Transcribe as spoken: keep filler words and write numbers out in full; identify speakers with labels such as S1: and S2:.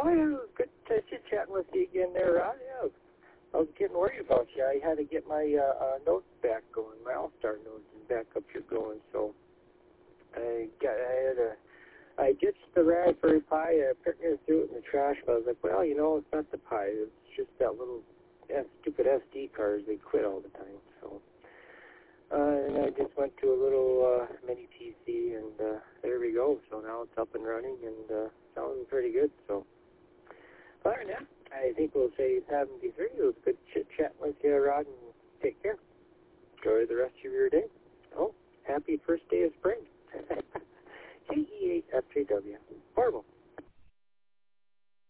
S1: Oh, yeah, it was good to chit chatting with you again there, Rod. Yeah, I was getting worried about you. I had to get my uh, uh, notes back going, my All-Star notes and back up here going. So I got, I had a, I ditched the Raspberry Pi. I picked it, threw it in the trash. But I was like, well, you know, it's not the Pi. It's just that little that stupid S D cards. They quit all the time. So uh, and I just went to a little uh, mini P C, and uh, there we go. So now it's up and running and uh, sounding pretty good. So. All right, now, I think we'll say seventy-three. It was good chit-chat with you, Rod, and take care. Enjoy the rest of your day. Oh, happy first day of spring. G E eight F J W. Horrible.